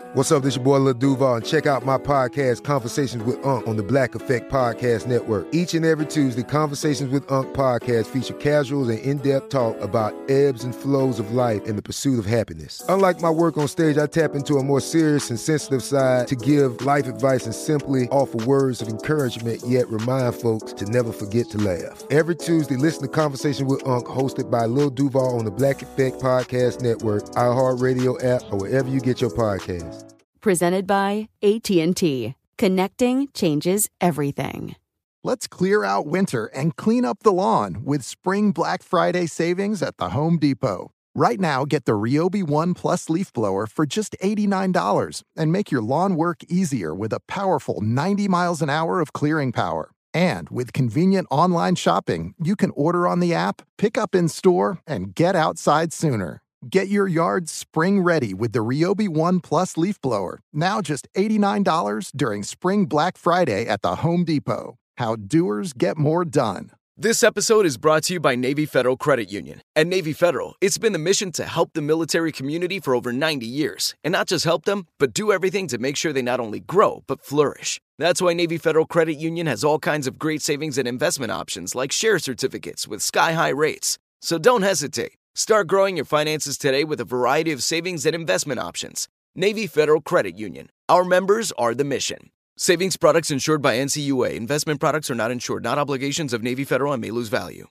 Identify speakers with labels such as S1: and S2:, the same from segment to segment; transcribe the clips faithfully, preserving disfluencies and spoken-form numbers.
S1: What's up, this your boy Lil Duval, and check out my podcast, Conversations with Unc, on the Black Effect Podcast Network. Each and every Tuesday, Conversations with Unc podcast feature casuals and in-depth talk about ebbs and flows of life and the pursuit of happiness. Unlike my work on stage, I tap into a more serious and sensitive side to give life advice and simply offer words of encouragement, yet remind folks to never forget to laugh. Every Tuesday, listen to Conversations with Unc, hosted by Lil Duval on the Black Effect Podcast Network, iHeartRadio app, or wherever you get your podcasts.
S2: Presented by A T and T. Connecting changes everything.
S3: Let's clear out winter and clean up the lawn with Spring Black Friday savings at the Home Depot. Right now, get the Ryobi One Plus leaf blower for just eighty-nine dollars and make your lawn work easier with a powerful ninety miles an hour of clearing power. And with convenient online shopping, you can order on the app, pick up in store, and get outside sooner. Get your yard spring ready with the Ryobi One Plus leaf blower. Now just eighty-nine dollars during Spring Black Friday at the Home Depot. How doers get more done.
S4: This episode is brought to you by Navy Federal Credit Union. At Navy Federal, it's been the mission to help the military community for over ninety years. And not just help them, but do everything to make sure they not only grow, but flourish. That's why Navy Federal Credit Union has all kinds of great savings and investment options like share certificates with sky-high rates. So don't hesitate. Start growing your finances today with a variety of savings and investment options. Navy Federal Credit Union. Our members are the mission. Savings products insured by N C U A. Investment products are not insured, not obligations of Navy Federal and may lose value.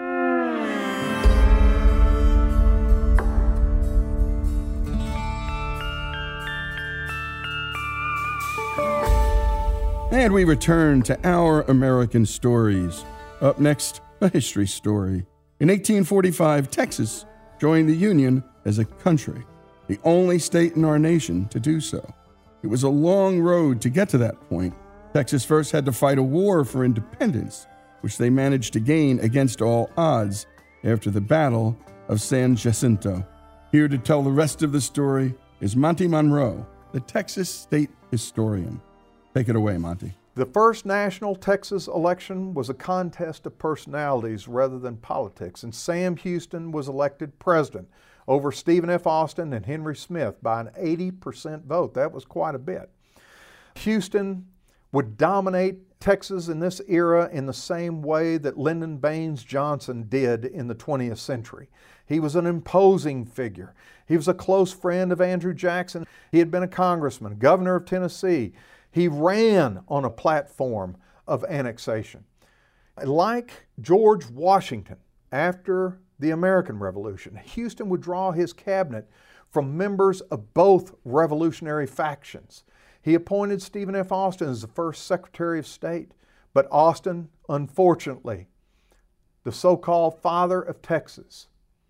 S5: And we return to Our American Stories. Up next, a history story. In eighteen forty-five, Texas joined the Union as a country, the only state in our nation to do so. It was a long road to get to that point. Texas first had to fight a war for independence, which they managed to gain against all odds after the Battle of San Jacinto. Here to tell the rest of the story is Monty Monroe, the Texas state historian. Take it away, Monty.
S6: The first national Texas election was a contest of personalities rather than politics, and Sam Houston was elected president over Stephen F. Austin and Henry Smith by an eighty percent vote. That was quite a bit. Houston would dominate Texas in this era in the same way that Lyndon Baines Johnson did in the twentieth century. He was an imposing figure. He was a close friend of Andrew Jackson. He had been a congressman, governor of Tennessee. He ran on a platform of annexation. Like George Washington after the American Revolution, Houston would draw his cabinet from members of both revolutionary factions. He appointed Stephen F. Austin as the first Secretary of State, but Austin, unfortunately, the so-called father of Texas,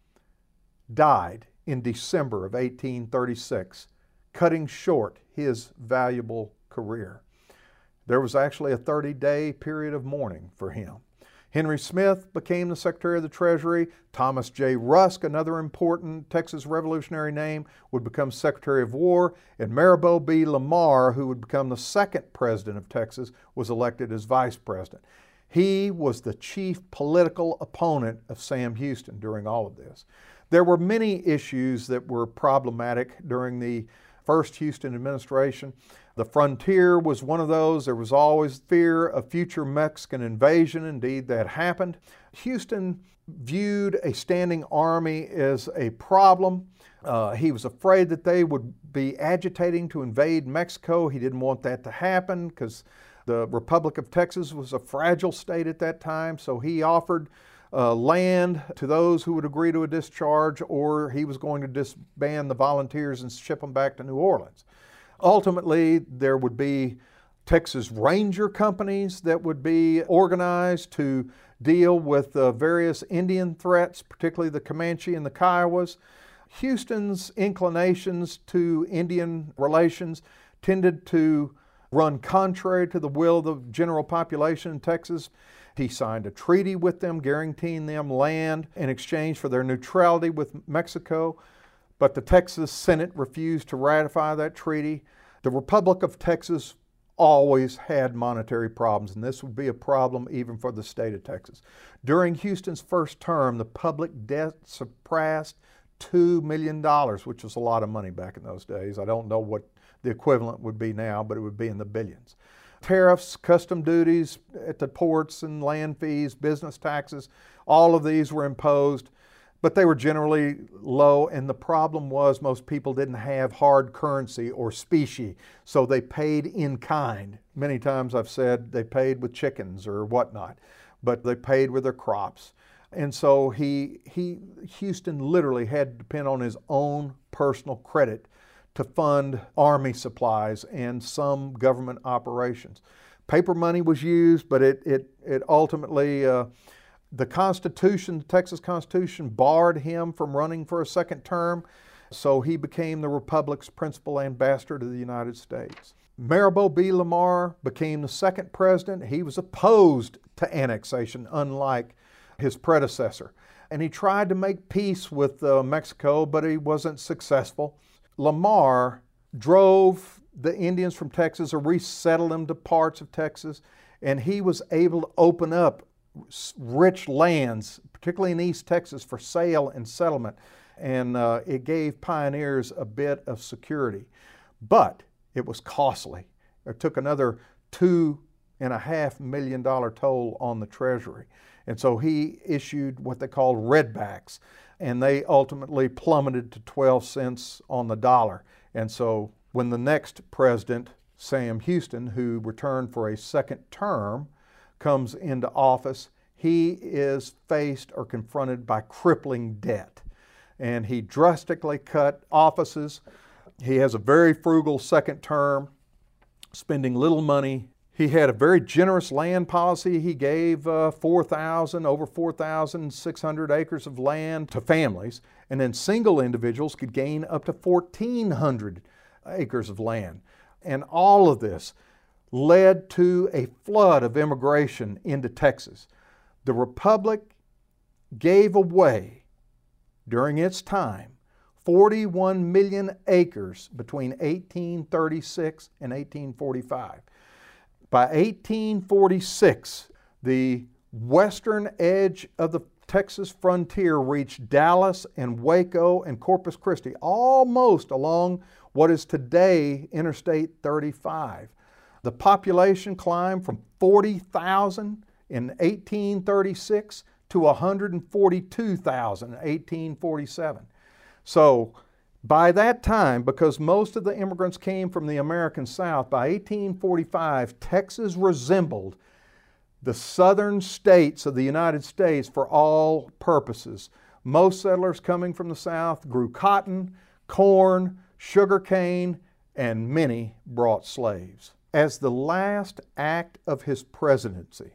S6: died in December of eighteen thirty-six, cutting short his valuable career. There was actually a thirty-day period of mourning for him. Henry Smith became the Secretary of the Treasury. Thomas J. Rusk, another important Texas revolutionary name, would become Secretary of War. And Maribel B. Lamar, who would become the second president of Texas, was elected as vice president. He was the chief political opponent of Sam Houston during all of this. There were many issues that were problematic during the first Houston administration. The frontier was one of those. There was always fear of future Mexican invasion. Indeed, that happened. Houston viewed a standing army as a problem. Uh, he was afraid that they would be agitating to invade Mexico. He didn't want that to happen because the Republic of Texas was a fragile state at that time. So he offered uh, land to those who would agree to a discharge, or he was going to disband the volunteers and ship them back to New Orleans. Ultimately, there would be Texas Ranger companies that would be organized to deal with the various Indian threats, particularly the Comanche and the Kiowas. Houston's inclinations to Indian relations tended to run contrary to the will of the general population in Texas. He signed a treaty with them, guaranteeing them land in exchange for their neutrality with Mexico. But the Texas Senate refused to ratify that treaty. The Republic of Texas always had monetary problems, and this would be a problem even for the state of Texas. During Houston's first term, the public debt surpassed two million dollars, which was a lot of money back in those days. I don't know what the equivalent would be now, but it would be in the billions. Tariffs, custom duties at the ports and land fees, business taxes, all of these were imposed, but they were generally low, and the problem was most people didn't have hard currency or specie, so they paid in kind. Many times I've said they paid with chickens or whatnot, but they paid with their crops. And so he, he, Houston literally had to depend on his own personal credit to fund army supplies and some government operations. Paper money was used, but it, it, it ultimately, uh, the Constitution, the Texas Constitution, barred him from running for a second term, so he became the Republic's principal ambassador to the United States. Marable B. Lamar became the second president. He was opposed to annexation, unlike his predecessor. And he tried to make peace with uh, Mexico, but he wasn't successful. Lamar drove the Indians from Texas or resettled them to parts of Texas, and he was able to open up rich lands, particularly in East Texas, for sale and settlement, and uh, it gave pioneers a bit of security. But it was costly. It took another two and a half million dollar toll on the Treasury. And so he issued what they called redbacks, and they ultimately plummeted to twelve cents on the dollar. And so when the next president, Sam Houston, who returned for a second term, comes into office, he is faced or confronted by crippling debt. And he drastically cut offices. He has a very frugal second term, spending little money. He had a very generous land policy. He gave uh, four thousand, over four thousand six hundred acres of land to families, and then single individuals could gain up to fourteen hundred acres of land. And all of this led to a flood of immigration into Texas. The Republic gave away, during its time, forty-one million acres between eighteen thirty-six and eighteen forty-five. By eighteen forty-six, the western edge of the Texas frontier reached Dallas and Waco and Corpus Christi, almost along what is today Interstate thirty-five. The population climbed from forty thousand in eighteen thirty-six to one hundred forty-two thousand in eighteen forty-seven. So by that time, because most of the immigrants came from the American South, by eighteen forty-five, Texas resembled the southern states of the United States for all purposes. Most settlers coming from the South grew cotton, corn, sugar cane, and many brought slaves. As the last act of his presidency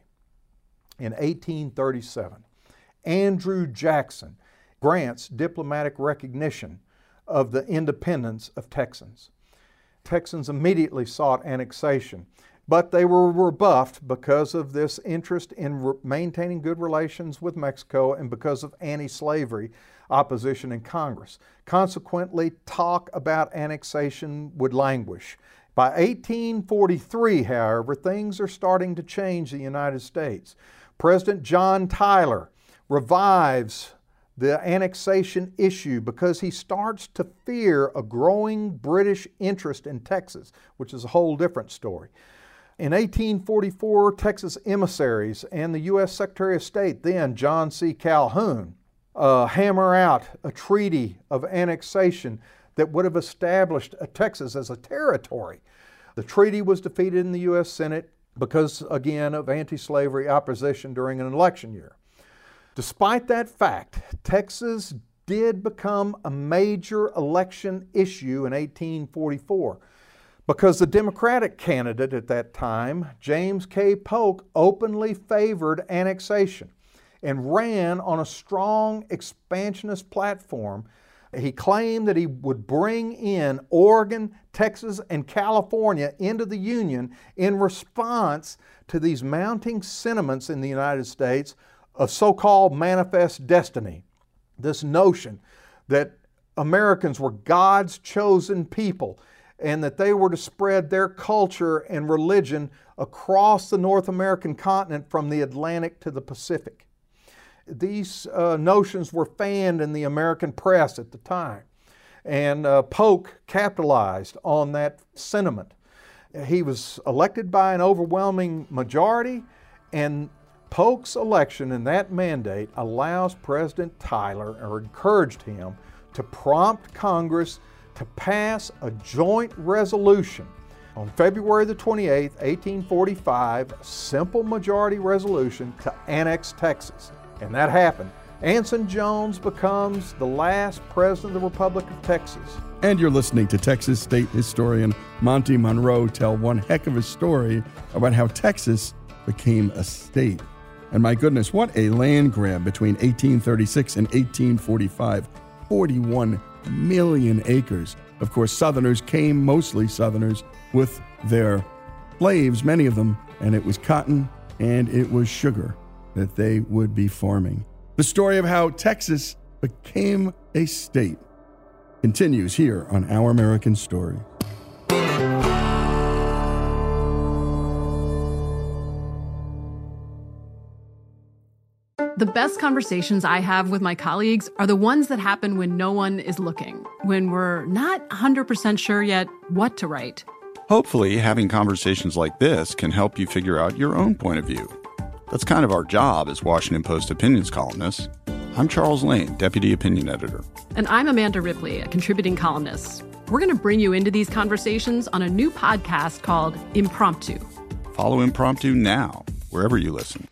S6: in eighteen thirty-seven, Andrew Jackson grants diplomatic recognition of the independence of Texans. Texans immediately sought annexation, but they were rebuffed because of this interest in re- maintaining good relations with Mexico and because of anti-slavery opposition in Congress. Consequently, talk about annexation would languish. By eighteen forty-three, however, things are starting to change in the United States. President John Tyler revives the annexation issue because he starts to fear a growing British interest in Texas, which is a whole different story. In eighteen forty-four, Texas emissaries and the U S Secretary of State, then John C. Calhoun, uh, hammer out a treaty of annexation that would have established Texas as a territory. The treaty was defeated in the U S Senate because, again, of anti-slavery opposition during an election year. Despite that fact, Texas did become a major election issue in eighteen forty-four because the Democratic candidate at that time, James K. Polk, openly favored annexation and ran on a strong expansionist platform. He claimed that he would bring in Oregon, Texas, and California into the Union in response to these mounting sentiments in the United States of so-called manifest destiny. This notion that Americans were God's chosen people and that they were to spread their culture and religion across the North American continent from the Atlantic to the Pacific. These uh, notions were fanned in the American press at the time. And uh, Polk capitalized on that sentiment. He was elected by an overwhelming majority, and Polk's election and that mandate allows President Tyler, or encouraged him, to prompt Congress to pass a joint resolution on February the twenty-eighth, eighteen forty-five, a simple majority resolution to annex Texas. And that happened. Anson Jones becomes the last president of the Republic of Texas.
S5: And you're listening to Texas State historian Monty Monroe tell one heck of a story about how Texas became a state. And my goodness, what a land grab between eighteen thirty-six and eighteen forty-five. forty-one million acres. Of course, Southerners came, mostly Southerners, with their slaves, many of them, and it was cotton and it was sugar that they would be farming. The story of how Texas became a state continues here on Our American Story.
S7: The best conversations I have with my colleagues are the ones that happen when no one is looking, when we're not one hundred percent sure yet what to write.
S8: Hopefully, having conversations like this can help you figure out your own point of view. That's kind of our job as Washington Post opinions columnists. I'm Charles Lane, Deputy Opinion Editor.
S7: And I'm Amanda Ripley, a contributing columnist. We're going to bring you into these conversations on a new podcast called Impromptu.
S8: Follow Impromptu now, wherever you listen.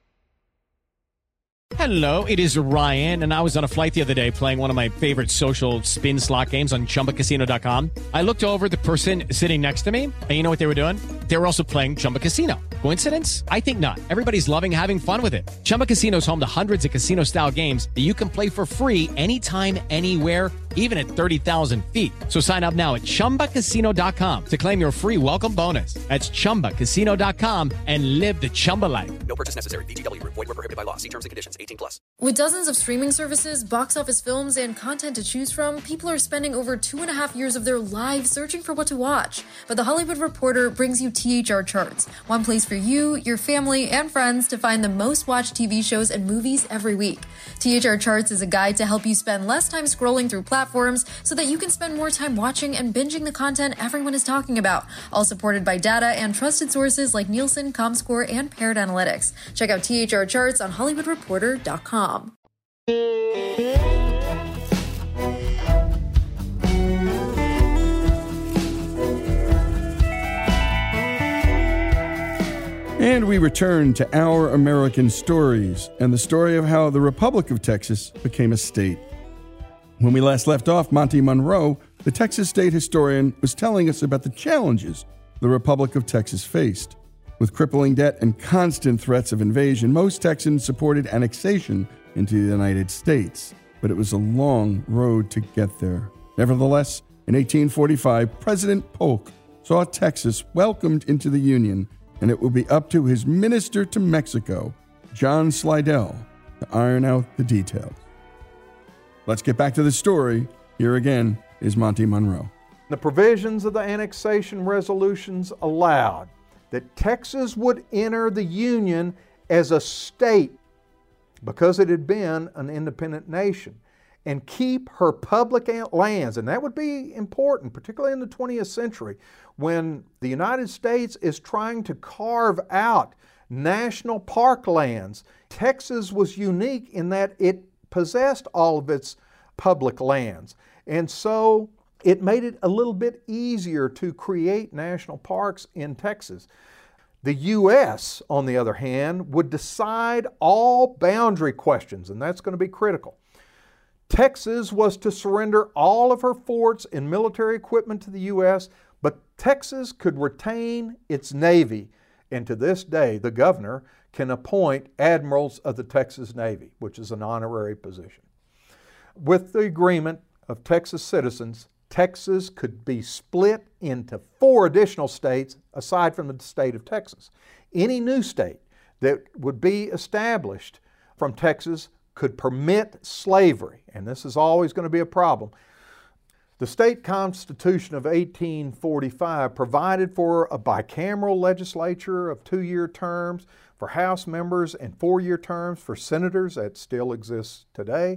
S9: Hello, it is Ryan, and I was on a flight the other day playing one of my favorite social spin slot games on Chumba Casino dot com. I looked over at the person sitting next to me, and you know what they were doing? They were also playing Chumba Casino. Coincidence? I think not. Everybody's loving having fun with it. Chumba Casino is home to hundreds of casino-style games that you can play for free anytime, anywhere, even at thirty thousand feet. So sign up now at Chumba Casino dot com to claim your free welcome bonus. That's Chumba Casino dot com and live the Chumba life.
S10: No purchase necessary. V G W. Void where prohibited by law. See terms and conditions. eighteen plus.
S11: With dozens of streaming services, box office films, and content to choose from, people are spending over two and a half years of their lives searching for what to watch. But The Hollywood Reporter brings you T H R Charts, one place for you, your family, and friends to find the most watched T V shows and movies every week. T H R Charts is a guide to help you spend less time scrolling through platforms so that you can spend more time watching and binging the content everyone is talking about, all supported by data and trusted sources like Nielsen, Comscore, and Parrot Analytics. Check out T H R Charts on Hollywood Reporter dot com.
S5: And we return to Our American Stories and the story of how the Republic of Texas became a state. When we last left off, Monty Monroe, the Texas state historian, was telling us about the challenges the Republic of Texas faced. With crippling debt and constant threats of invasion, most Texans supported annexation into the United States, but it was a long road to get there. Nevertheless, in eighteen forty-five, President Polk saw Texas welcomed into the Union, and it will be up to his minister to Mexico, John Slidell, to iron out the details. Let's get back to the story. Here again is Monty Monroe.
S6: The provisions of the annexation resolutions allowed that Texas would enter the Union as a state because it had been an independent nation and keep her public lands. And that would be important, particularly in the twentieth century, when the United States is trying to carve out national park lands. Texas was unique in that it possessed all of its public lands. And so it made it a little bit easier to create national parks in Texas. The U S, on the other hand, would decide all boundary questions, and that's going to be critical. Texas was to surrender all of her forts and military equipment to the U S, but Texas could retain its Navy. And to this day, the governor can appoint admirals of the Texas Navy, which is an honorary position. With the agreement of Texas citizens, Texas could be split into four additional states aside from the state of Texas. Any new state that would be established from Texas could permit slavery, and this is always going to be a problem. The state constitution of eighteen forty-five provided for a bicameral legislature of two-year terms for House members and four-year terms for senators. That still exists today.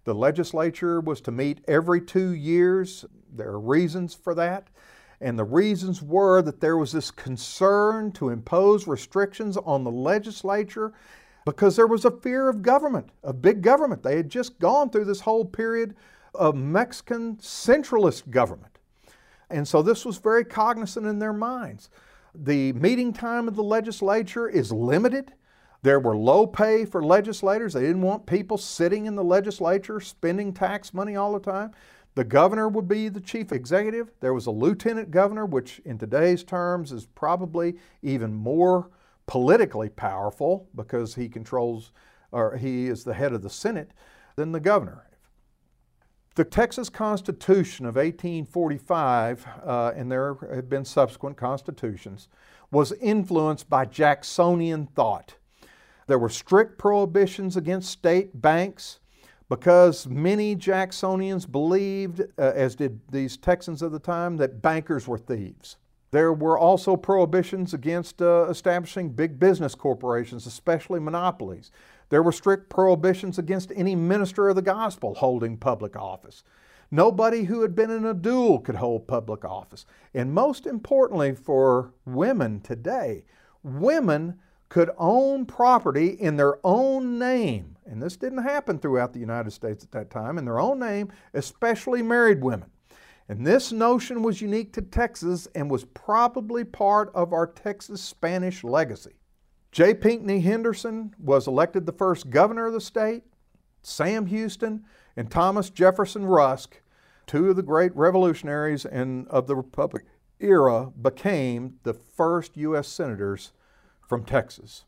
S6: The legislature was to meet every two years. There are reasons for that. And the reasons were that there was this concern to impose restrictions on the legislature because there was a fear of government, of big government. They had just gone through this whole period of Mexican centralist government. And so this was very cognizant in their minds. The meeting time of the legislature is limited. There were low pay for legislators. They didn't want people sitting in the legislature spending tax money all the time. The governor would be the chief executive. There was a lieutenant governor, which in today's terms is probably even more politically powerful because he controls, or he is the head of the Senate, than the governor. The Texas Constitution of eighteen forty-five, uh, and there have been subsequent constitutions, was influenced by Jacksonian thought. There were strict prohibitions against state banks, because many Jacksonians believed, uh, as did these Texans of the time, that bankers were thieves. There were also prohibitions against uh, establishing big business corporations, especially monopolies. There were strict prohibitions against any minister of the gospel holding public office. Nobody who had been in a duel could hold public office. And most importantly for women today, women could own property in their own name. And this didn't happen throughout the United States at that time, in their own name, especially married women. And this notion was unique to Texas and was probably part of our Texas Spanish legacy. J. Pinckney Henderson was elected the first governor of the state. Sam Houston and Thomas Jefferson Rusk, two of the great revolutionaries and of the Republic era, became the first U S senators from Texas.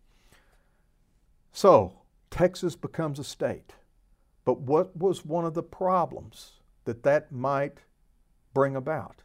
S6: So, Texas becomes a state. But what was one of the problems that that might bring about?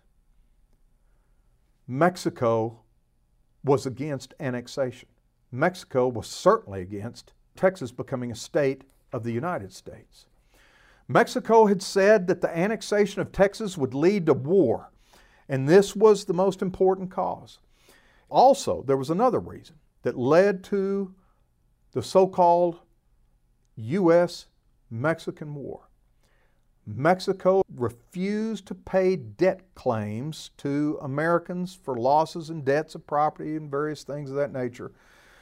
S6: Mexico was against annexation. Mexico was certainly against Texas becoming a state of the United States. Mexico had said that the annexation of Texas would lead to war, and this was the most important cause. Also, there was another reason that led to the so-called U S Mexican War. Mexico refused to pay debt claims to Americans for losses and debts of property and various things of that nature.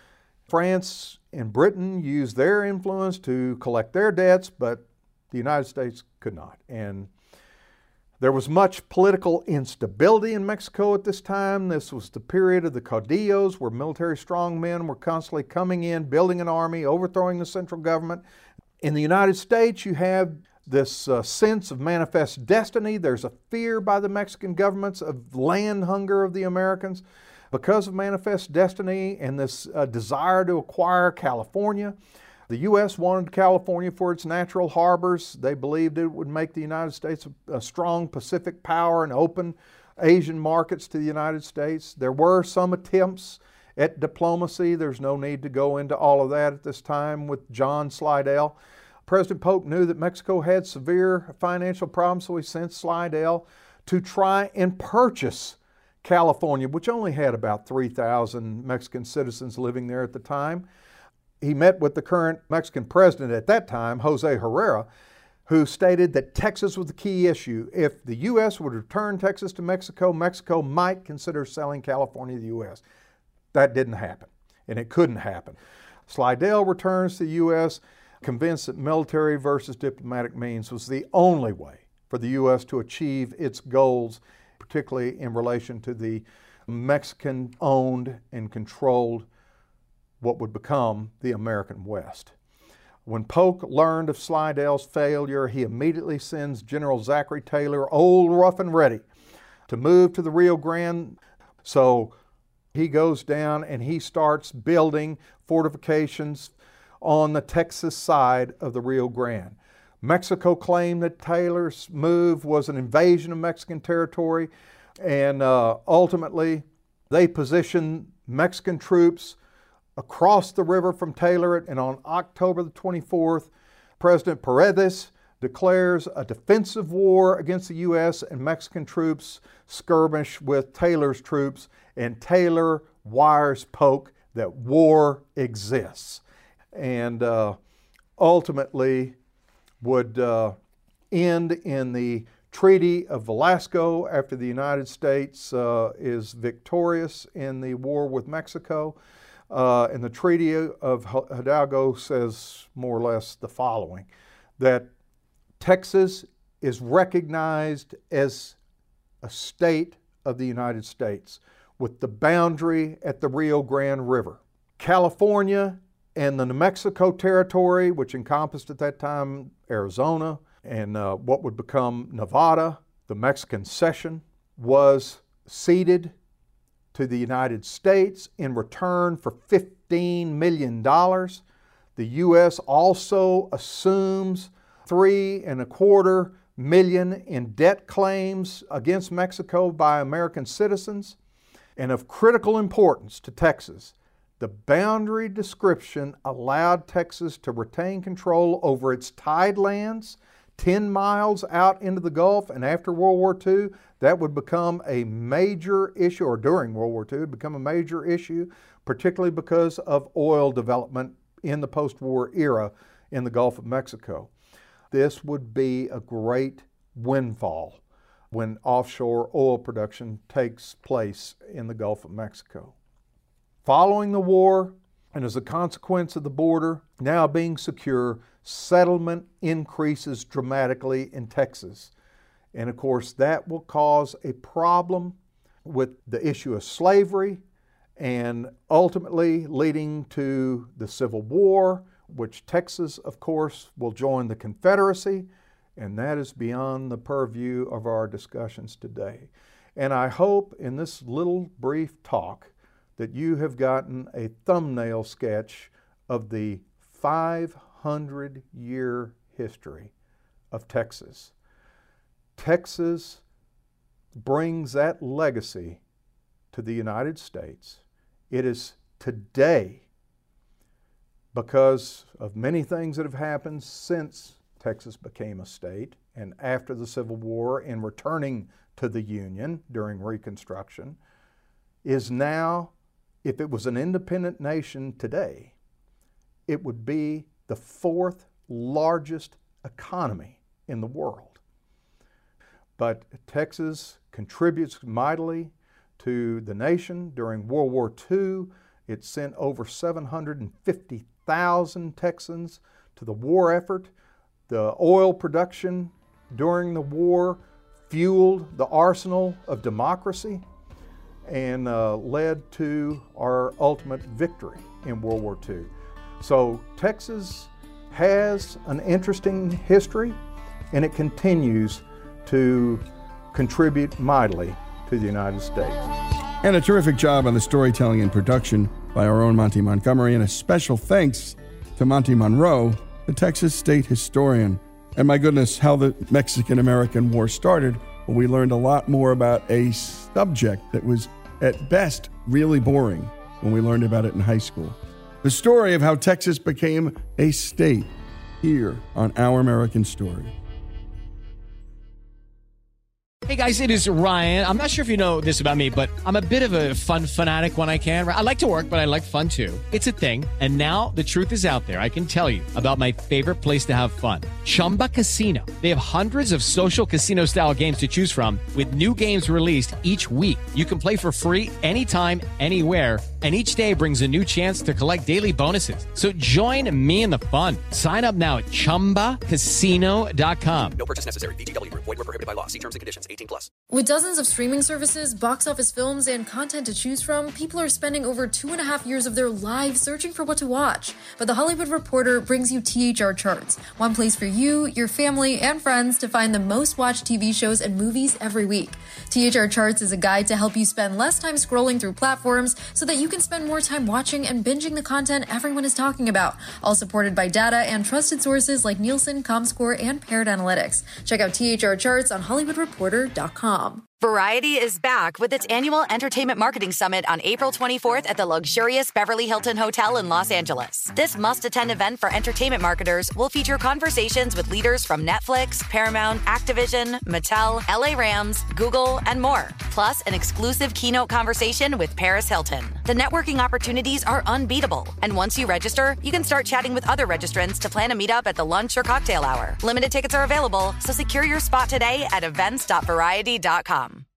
S6: France and Britain used their influence to collect their debts, but the United States could not. And there was much political instability in Mexico at this time. This was the period of the caudillos, where military strongmen were constantly coming in, building an army, overthrowing the central government. In the United States, you have this uh, sense of manifest destiny. There's a fear by the Mexican governments of land hunger of the Americans because of manifest destiny and this uh, desire to acquire California. The U S wanted California for its natural harbors. They believed it would make the United States a, a strong Pacific power and open Asian markets to the United States. There were some attempts at diplomacy. There's no need to go into all of that at this time with John Slidell. President Polk knew that Mexico had severe financial problems, so he sent Slidell to try and purchase California, which only had about three thousand Mexican citizens living there at the time. He met with the current Mexican president at that time, Jose Herrera, who stated that Texas was the key issue. If the U S would return Texas to Mexico, Mexico might consider selling California to the U S. That didn't happen, and it couldn't happen. Slidell returns to the U S, convinced that military versus diplomatic means was the only way for the U S to achieve its goals, particularly in relation to the Mexican-owned and controlled what would become the American West. When Polk learned of Slidell's failure, he immediately sends General Zachary Taylor, old, rough, and ready, to move to the Rio Grande. So he goes down and he starts building fortifications on the Texas side of the Rio Grande. Mexico claimed that Taylor's move was an invasion of Mexican territory, and uh, ultimately they positioned Mexican troops across the river from Taylor, and on October the twenty-fourth, President Paredes declares a defensive war against the U S, and Mexican troops skirmish with Taylor's troops, and Taylor wires Polk that war exists. And uh, ultimately, would uh, end in the Treaty of Velasco after the United States uh, is victorious in the war with Mexico. Uh, and the Treaty of Hidalgo says more or less the following, that Texas is recognized as a state of the United States with the boundary at the Rio Grande River. California and the New Mexico Territory, which encompassed at that time Arizona and uh, what would become Nevada, the Mexican cession, was ceded to the United States in return for fifteen million dollars. The U S also assumes three and a quarter million in debt claims against Mexico by American citizens. And of critical importance to Texas, the boundary description allowed Texas to retain control over its tidelands ten miles out into the Gulf, and after World War Two, that would become a major issue, or during World War Two, it would become a major issue, particularly because of oil development in the post-war era in the Gulf of Mexico. This would be a great windfall when offshore oil production takes place in the Gulf of Mexico. Following the war, and as a consequence of the border now being secure, settlement increases dramatically in Texas. And of course, that will cause a problem with the issue of slavery and ultimately leading to the Civil War, which Texas, of course, will join the Confederacy, and that is beyond the purview of our discussions today. And I hope in this little brief talk that you have gotten a thumbnail sketch of the five hundred year history of Texas. Texas brings that legacy to the United States. It is today, because of many things that have happened since Texas became a state and after the Civil War and returning to the Union during Reconstruction, is now, if it was an independent nation today, it would be the fourth largest economy in the world. But Texas contributes mightily to the nation. During World War Two, it sent over seven hundred fifty thousand Texans to the war effort. The oil production during the war fueled the arsenal of democracy and uh, led to our ultimate victory in World War Two. So Texas has an interesting history, and it continues to contribute mightily to the United States.
S5: And a terrific job on the storytelling and production by our own Monty Montgomery, and a special thanks to Monty Monroe, the Texas state historian. And my goodness, how the Mexican-American War started. Well, we learned a lot more about a subject that was, at best, really boring when we learned about it in high school. The story of how Texas became a state, here on Our American Story.
S9: Hey guys, it is Ryan. I'm not sure if you know this about me, but I'm a bit of a fun fanatic when I can. I like to work, but I like fun too. It's a thing. And now the truth is out there. I can tell you about my favorite place to have fun. Chumba Casino. They have hundreds of social casino style games to choose from with new games released each week. You can play for free anytime, anywhere. And each day brings a new chance to collect daily bonuses. So join me in the fun. Sign up now at chumba casino dot com.
S10: No purchase necessary. V G W. Void where prohibited by law. See terms and conditions. eighteen plus.
S11: With dozens of streaming services, box office films, and content to choose from, people are spending over two and a half years of their lives searching for what to watch. But The Hollywood Reporter brings you T H R Charts, one place for you, your family, and friends to find the most watched T V shows and movies every week. T H R Charts is a guide to help you spend less time scrolling through platforms so that you can spend more time watching and binging the content everyone is talking about, all supported by data and trusted sources like Nielsen, Comscore, and Paired Analytics. Check out T H R Charts on hollywood reporter dot com.
S12: Variety is back with its annual Entertainment Marketing Summit on April twenty-fourth at the luxurious Beverly Hilton Hotel in Los Angeles. This must-attend event for entertainment marketers will feature conversations with leaders from Netflix, Paramount, Activision, Mattel, L A Rams, Google, and more. plus an exclusive keynote conversation with Paris Hilton. The networking opportunities are unbeatable. And once you register, you can start chatting with other registrants to plan a meetup at the lunch or cocktail hour. Limited tickets are available, so secure your spot today at events dot variety dot com.